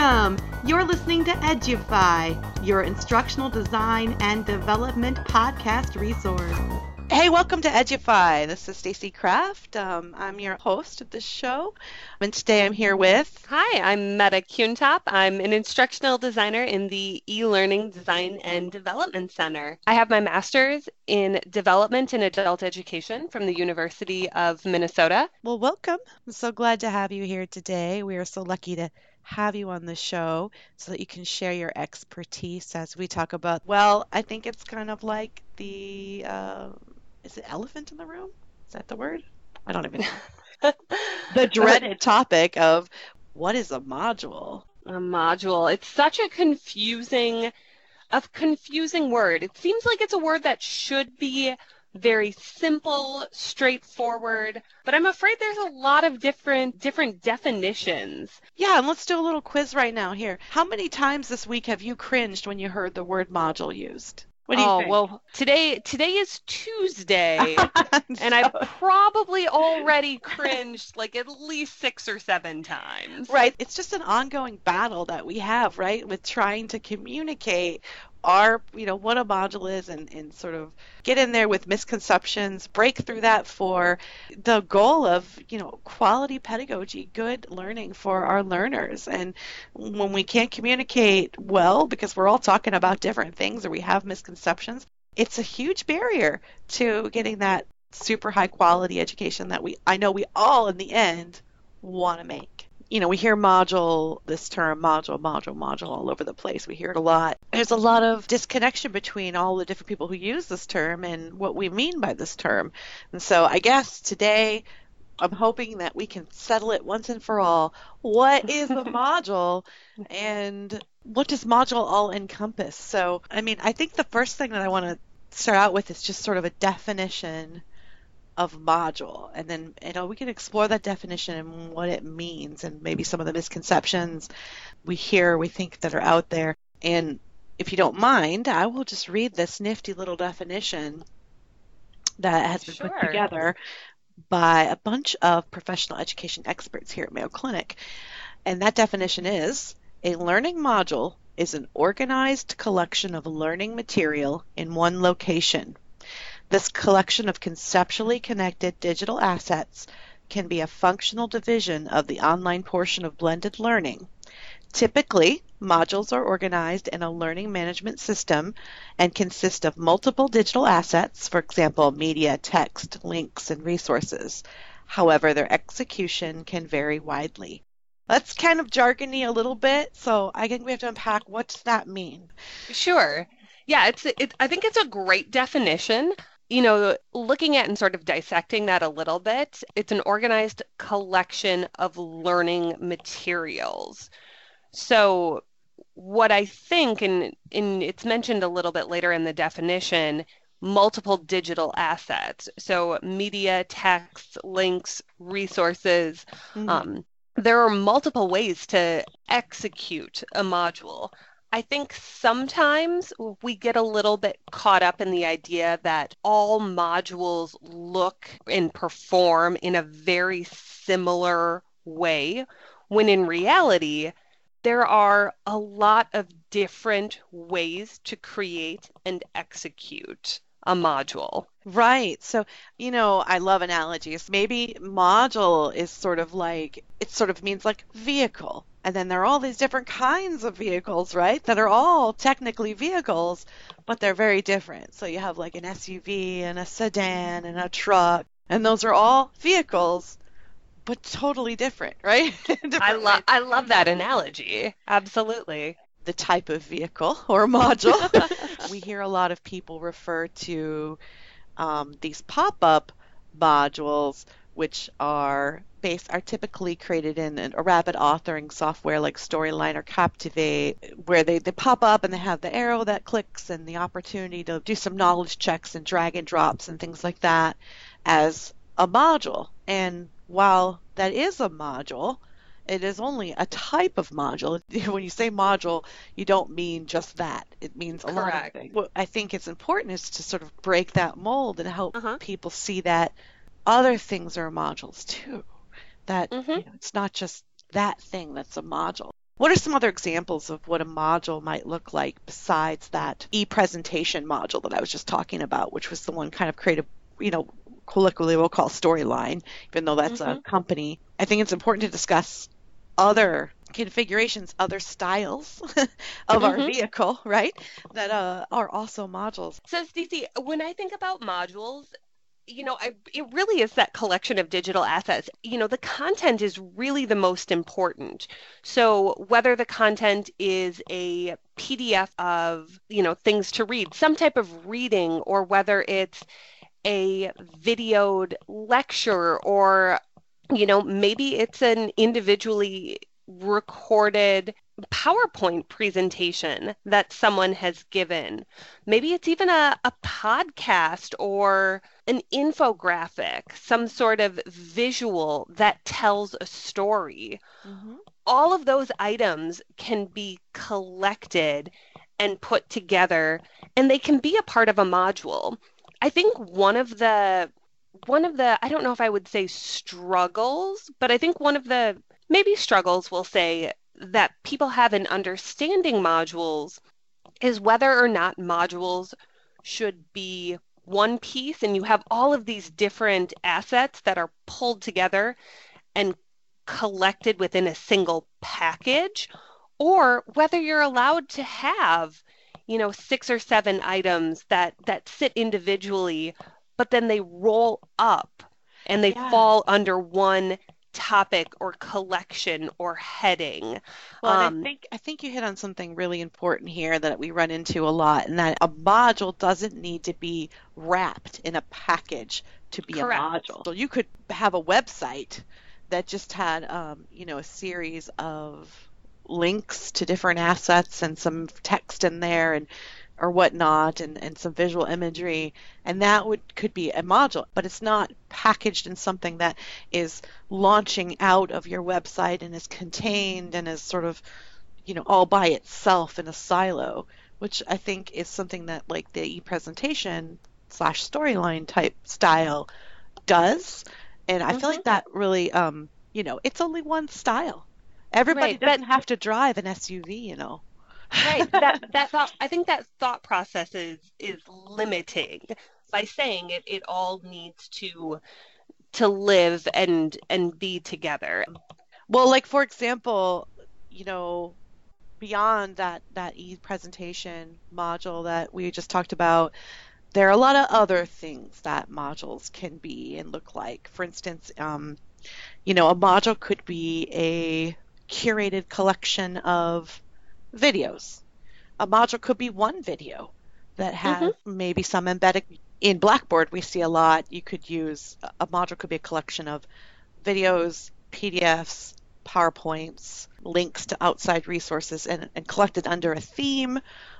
Welcome! You're listening to Edufy, your instructional design and development podcast resource. Hey, welcome to Edufy. This is Stacy Kraft. I'm your host of this show, and today I'm here with... Hi, I'm Meta Kuntop. I'm an instructional designer in the e-learning design and development center. I have my master's in development and adult education from the University of Minnesota. Well, welcome. I'm so glad to have you here today. We are so lucky to have you on the show so that you can share your expertise as we talk about, well, I think it's kind of like the, is it elephant in the room? Is that the word? I don't even know. The dreaded topic of what is a module? A module. It's such a confusing word. It seems like it's a word that should be very simple, straightforward, but I'm afraid there's a lot of different definitions. Yeah, and let's do a little quiz right now here. How many times this week have you cringed when you heard the word module used? What do you think? Well, today is Tuesday, and I probably already cringed like at least 6 or 7 times. Right. It's just an ongoing battle that we have, right, with trying to communicate our, what a module is and sort of get in there with misconceptions, break through that for the goal of, quality pedagogy, good learning for our learners. And when we can't communicate well because we're all talking about different things or we have misconceptions, it's a huge barrier to getting that super high quality education that I know we all in the end want to make. We hear module, this term, module all over the place. We hear it a lot. There's a lot of disconnection between all the different people who use this term and what we mean by this term. And so I guess today I'm hoping that we can settle it once and for all. What is a module and what does module all encompass? So, I think the first thing that I want to start out with is just sort of a definition of module, and then we can explore that definition and what it means and maybe some of the misconceptions we think that are out there. And if you don't mind, I will just read this nifty little definition that has been put together by a bunch of professional education experts here at Mayo Clinic. And that definition is: a learning module is an organized collection of learning material in one location. This collection of conceptually connected digital assets can be a functional division of the online portion of blended learning. Typically, modules are organized in a learning management system and consist of multiple digital assets, for example, media, text, links, and resources. However, their execution can vary widely. That's kind of jargony a little bit, so I think we have to unpack what does that mean. Sure. Yeah, I think it's a great definition. Looking at and sort of dissecting that a little bit, it's an organized collection of learning materials. So what I think, and it's mentioned a little bit later in the definition, multiple digital assets. So media, text, links, resources. There are multiple ways to execute a module. I think sometimes we get a little bit caught up in the idea that all modules look and perform in a very similar way, when in reality, there are a lot of different ways to create and execute a module. Right. So, I love analogies. Maybe module is sort of like, it sort of means like vehicle. And then there are all these different kinds of vehicles, right, that are all technically vehicles, but they're very different. So you have like an SUV and a sedan and a truck, and those are all vehicles, but totally different, right? I love that analogy. Absolutely. The type of vehicle or module. We hear a lot of people refer to these pop-up modules, which are typically created in a rapid authoring software like Storyline or Captivate, where they pop up and they have the arrow that clicks and the opportunity to do some knowledge checks and drag and drops and things like that as a module. And while that is a module, it is only a type of module. When you say module, you don't mean just that. It means a lot of things. What I think is important is to sort of break that mold and help people see that other things are modules too. That it's not just that thing that's a module. What are some other examples of what a module might look like besides that e-presentation module that I was just talking about, which was the one kind of creative, colloquially we'll call Storyline, even though that's a company. I think it's important to discuss other configurations, other styles of our vehicle, right? That are also modules. So, Stacey, when I think about modules, it really is that collection of digital assets. The content is really the most important. So whether the content is a PDF of, things to read, some type of reading, or whether it's a videoed lecture, or, maybe it's an individually recorded PowerPoint presentation that someone has given. Maybe it's even a podcast or an infographic, some sort of visual that tells a story. All of those items can be collected and put together, and they can be a part of a module. I think one of the, I don't know if I would say struggles, but I think one of the maybe struggles, we'll say, that people have in understanding modules is whether or not modules should be one piece and you have all of these different assets that are pulled together and collected within a single package, or whether you're allowed to have, 6 or 7 items that sit individually, but then they roll up and they fall under one topic or collection or heading. Well, I think you hit on something really important here that we run into a lot, and that a module doesn't need to be wrapped in a package to be Correct. a module. So you could have a website that just had, a series of links to different assets and some text in there or whatnot, and some visual imagery, and that could be a module, but it's not packaged in something that is launching out of your website and is contained and is sort of, all by itself in a silo, which I think is something that like the e-presentation / storyline type style does. And I feel like that really, it's only one style. Everybody doesn't have to drive an SUV. Right. That thought, I think that thought process is limiting by saying it all needs to live and be together. Well, like for example, beyond that e-presentation module that we just talked about, there are a lot of other things that modules can be and look like. For instance, a module could be a curated collection of videos. A module could be one video that has maybe some embedded. In Blackboard, we see a lot. You could use a module could be a collection of videos, PDFs, PowerPoints, links to outside resources, and collected under a theme,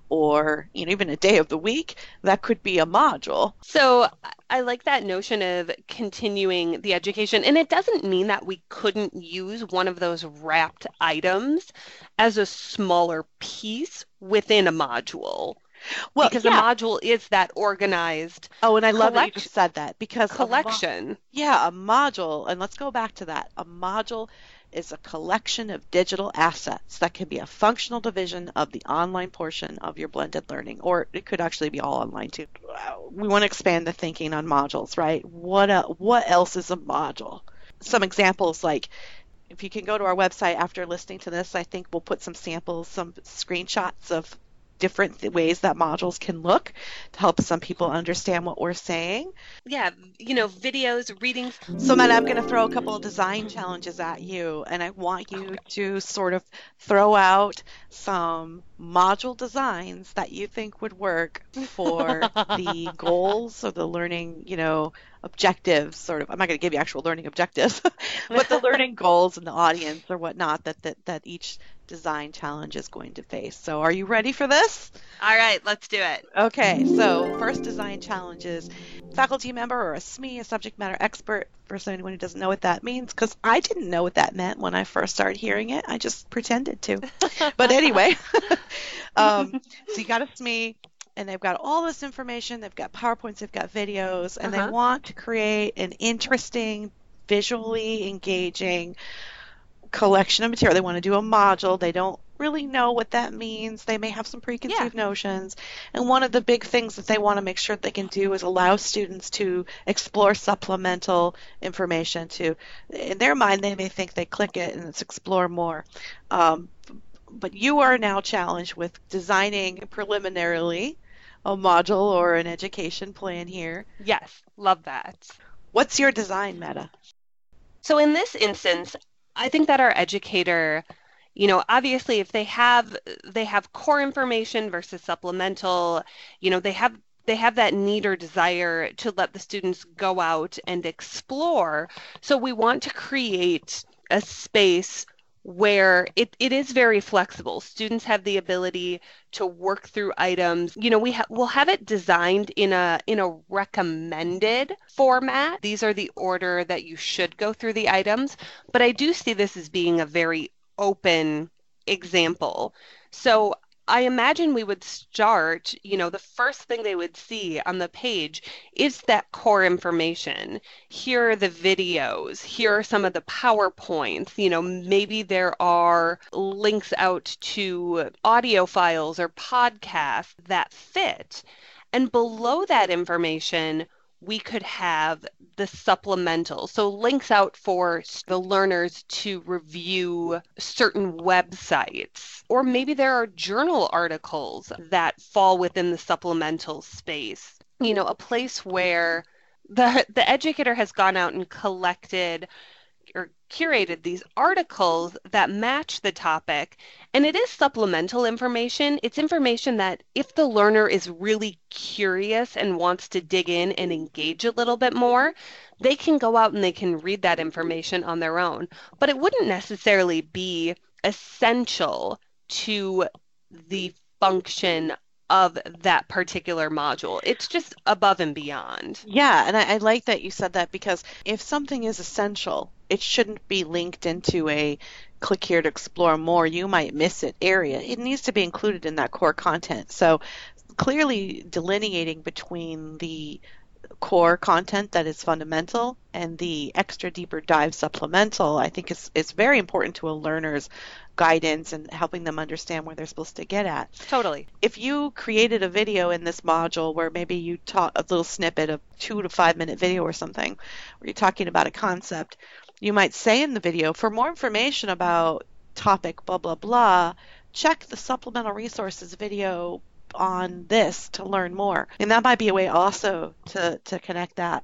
or even a day of the week. That could be a module. So I like that notion of continuing the education, and it doesn't mean that we couldn't use one of those wrapped items as a smaller piece within a module. Well, because a module is that organized. Oh, and I love that you just said that, because collection. A module, and let's go back to that. A module is a collection of digital assets that can be a functional division of the online portion of your blended learning, or it could actually be all online too. We want to expand the thinking on modules, right? What else is a module? Some examples, like if you can go to our website after listening to this, I think we'll put some samples, some screenshots of different ways that modules can look to help some people understand what we're saying. Yeah, videos, readings. So, Matt, I'm going to throw a couple of design challenges at you, and I want you to sort of throw out some module designs that you think would work for the goals or the learning, objectives, sort of. I'm not going to give you actual learning objectives, but the learning goals and the audience or whatnot that each design challenge is going to face. So are you ready for this? All right, let's do it. Okay, so first design challenge is faculty member or a SME, a subject matter expert, for anyone who doesn't know what that means, because I didn't know what that meant when I first started hearing it. I just pretended to. But anyway, so you got a SME, and they've got all this information. They've got PowerPoints, they've got videos, and they want to create an interesting, visually engaging collection of material. They want to do a module. They don't really know what that means. They may have some Yeah. preconceived notions. And one of the big things that they want to make sure they can do is allow students to explore supplemental information to, in their mind, they may think they click it and it's explore more. Um, but you are now challenged with designing preliminarily a module or an education plan here. Yes. Love that. What's your design, Meta? So in this instance, I think that our educator, obviously if they have core information versus supplemental, they have that need or desire to let the students go out and explore. So we want to create a space where it is very flexible. Students have the ability to work through items. We'll have it designed in a recommended format. These are the order that you should go through the items, but I do see this as being a very open example. So I imagine we would start, the first thing they would see on the page is that core information. Here are the videos. Here are some of the PowerPoints. Maybe there are links out to audio files or podcasts that fit. And below that information, we could have the supplemental. So links out for the learners to review certain websites. Or maybe there are journal articles that fall within the supplemental space. A place where the educator has gone out and collected or curated these articles that match the topic. And it is supplemental information. It's information that if the learner is really curious and wants to dig in and engage a little bit more, they can go out and they can read that information on their own. But it wouldn't necessarily be essential to the function of that particular module. It's just above and beyond. Yeah, and I like that you said that because if something is essential, it shouldn't be linked into a click here to explore more, you might miss it area. It needs to be included in that core content. So clearly delineating between the core content that is fundamental and the extra deeper dive supplemental, I think is very important to a learner's guidance and helping them understand where they're supposed to get at. Totally. If you created a video in this module where maybe you taught a little snippet of 2 to 5 minute video or something, where you're talking about a concept, you might say in the video, for more information about topic blah blah blah, check the supplemental resources video on this to learn more. And that might be a way also to connect that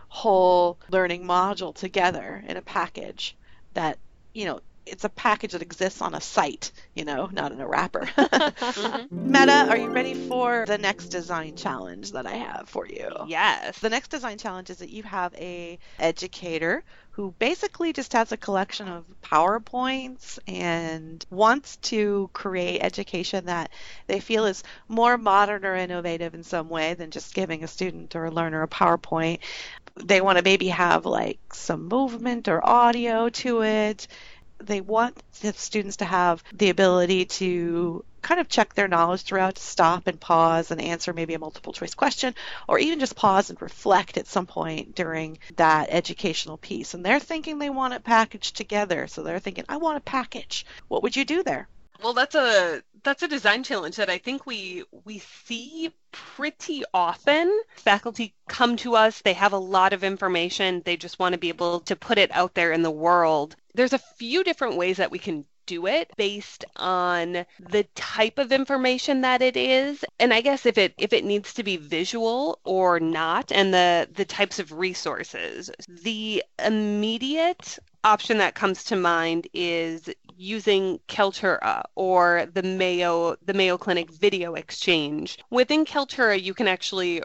whole learning module together in a package that, it's a package that exists on a site, not in a wrapper. Mm-hmm. Meta, are you ready for the next design challenge that I have for you? Yes. The next design challenge is that you have a educator who basically just has a collection of PowerPoints and wants to create education that they feel is more modern or innovative in some way than just giving a student or a learner a PowerPoint. They want to maybe have like some movement or audio to it. They want the students to have the ability to kind of check their knowledge throughout, to stop and pause and answer maybe a multiple choice question, or even just pause and reflect at some point during that educational piece. And they're thinking they want it packaged together. So they're thinking, I want a package. What would you do there? Well, that's a design challenge that I think we see pretty often. Faculty come to us, they have a lot of information, they just want to be able to put it out there in the world. There's a few different ways that we can do it based on the type of information that it is, and I guess if it needs to be visual or not, and the types of resources. The immediate option that comes to mind is using Kaltura or the Mayo Clinic Video Exchange. Within Kaltura, you can actually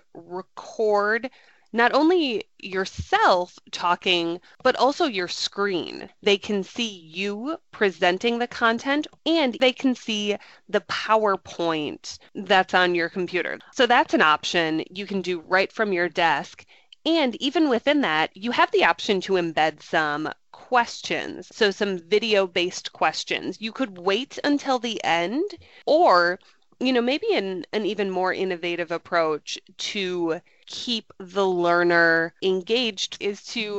record not only yourself talking, but also your screen. They can see you presenting the content and they can see the PowerPoint that's on your computer. So that's an option you can do right from your desk. And even within that, you have the option to embed some questions. So some video-based questions. You could wait until the end, or maybe an even more innovative approach to keep the learner engaged is to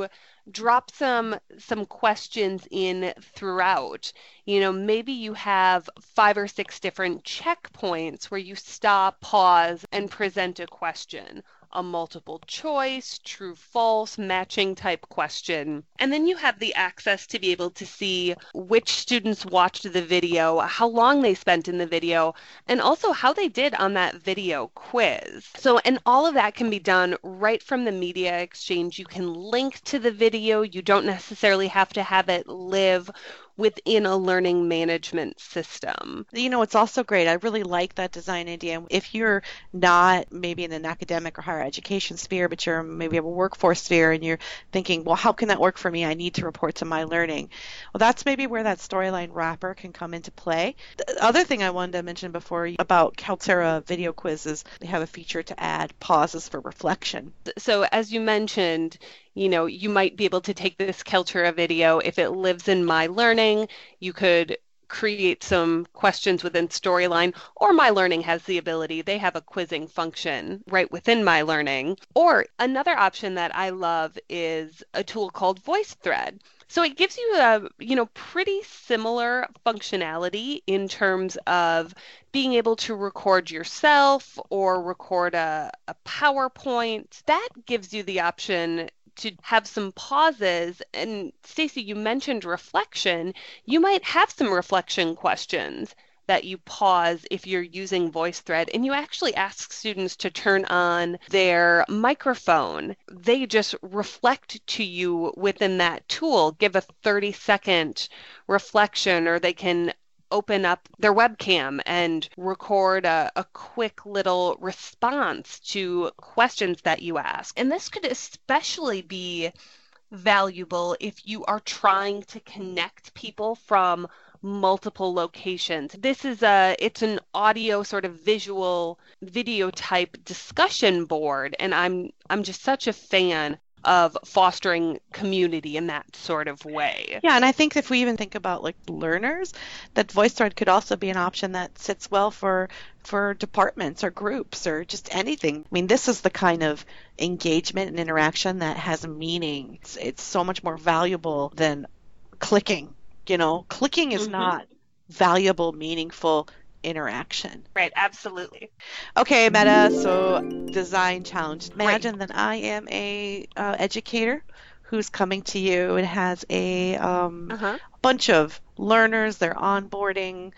drop some questions in throughout. Maybe you have 5 or 6 different checkpoints where you stop, pause, and present a question. A multiple choice, true, false, matching type question. And then you have the access to be able to see which students watched the video, how long they spent in the video, and also how they did on that video quiz. So, and all of that can be done right from the media exchange. You can link to the video. You don't necessarily have to have it live within a learning management system. It's also great. I really like that design idea. If you're not maybe in an academic or higher education sphere, but you're maybe a workforce sphere and you're thinking, well, how can that work for me? I need to report to my learning. Well, that's maybe where that storyline wrapper can come into play. The other thing I wanted to mention before about Kaltura video quizzes, they have a feature to add pauses for reflection. So as you mentioned, you might be able to take this Kaltura video. If it lives in My Learning, you could create some questions within Storyline, or My Learning has the ability, they have a quizzing function right within My Learning. Or another option that I love is a tool called VoiceThread. So it gives you a, pretty similar functionality in terms of being able to record yourself or record a PowerPoint. That gives you the option to have some pauses. And Stacy, you mentioned reflection. You might have some reflection questions that you pause if you're using VoiceThread, and you actually ask students to turn on their microphone. They just reflect to you within that tool, give a 30-second reflection, or they can open up their webcam and record a quick little response to questions that you ask. And this could especially be valuable if you are trying to connect people from multiple locations. It's an audio sort of visual video type discussion board, and I'm just such a fan of fostering community in that sort of way. Yeah, and I think if we even think about like learners, that VoiceThread could also be an option that sits well for departments or groups or just anything. I mean, this is the kind of engagement and interaction that has meaning. It's so much more valuable than clicking. Clicking is not valuable, meaningful interaction. Right, absolutely. Okay, Meta, so design challenge. Imagine that I am a educator who's coming to you and has a bunch of learners. They're onboarding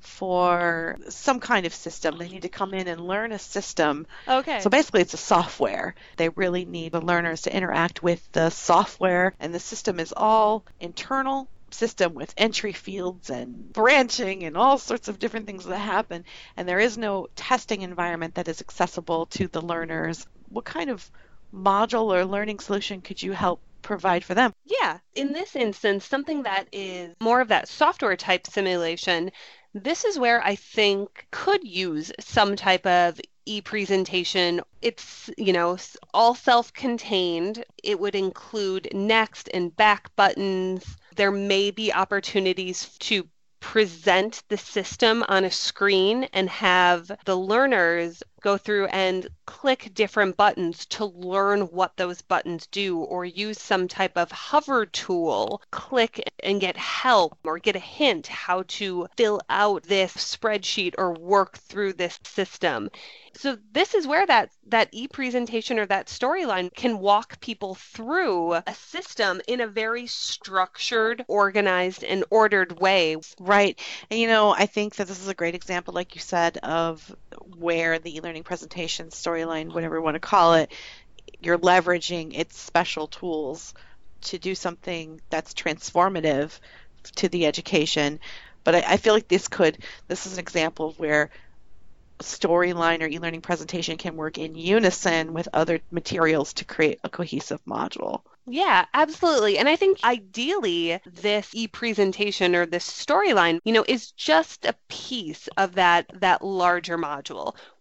for some kind of system. They need to come in and learn a system. Okay. So basically it's a software. They really need the learners to interact with the software, and the system is all internal system with entry fields and branching and all sorts of different things that happen, and there is no testing environment that is accessible to the learners. What kind of module or learning solution could you help provide for them? Yeah, in this instance, something that is more of that software type simulation, this is where I think could use some type of e-presentation. It's, all self-contained. It would include next and back buttons. There may be opportunities to present the system on a screen and have the learners go through and click different buttons to learn what those buttons do, or use some type of hover tool, click and get help or get a hint how to fill out this spreadsheet or work through this system. So this is where that e-presentation or that storyline can walk people through a system in a very structured, organized, and ordered way. Right. And I think that this is a great example, like you said, of where the e-learning presentation, storyline, whatever you want to call it, you're leveraging its special tools to do something that's transformative to the education. But I feel like this is an example of where storyline or e-learning presentation can work in unison with other materials to create a cohesive module. Yeah, absolutely. And I think ideally this e-presentation or this storyline, is just a piece of that larger module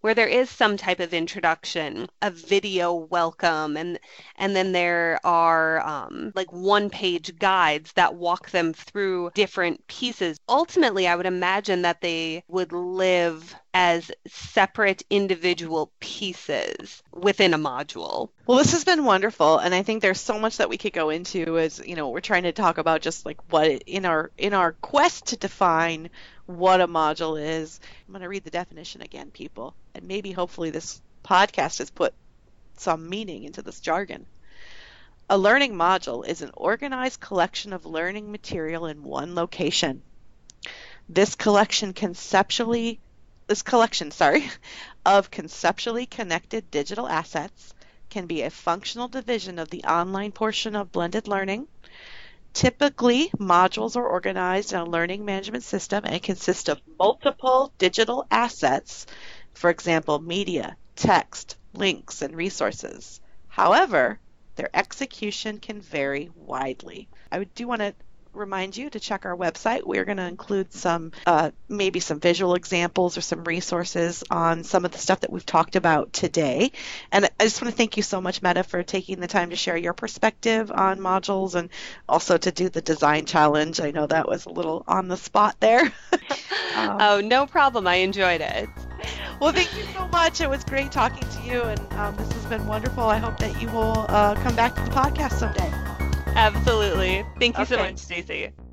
where there is some type of introduction, a video welcome, and then there are like one-page guides that walk them through different pieces. Ultimately, I would imagine that they would live as separate individual pieces within a module. Well, this has been wonderful, and I think there's so much that we could go into as, we're trying to talk about just like what in our quest to define what a module is. I'm going to read the definition again, people, and maybe hopefully this podcast has put some meaning into this jargon. A learning module is an organized collection of learning material in one location. This collection of conceptually connected digital assets can be a functional division of the online portion of blended learning. Typically, modules are organized in a learning management system and consist of multiple digital assets, for example, media, text, links, and resources. However, their execution can vary widely. I do want to remind you to check our website. We're going to include some, maybe some visual examples or some resources on some of the stuff that we've talked about today. And I just want to thank you so much, Meta, for taking the time to share your perspective on modules and also to do the design challenge. I know that was a little on the spot there. Oh, no problem. I enjoyed it. Well, thank you so much. It was great talking to you, and this has been wonderful. I hope that you will come back to the podcast someday. Absolutely. Thank you so much, Stacey.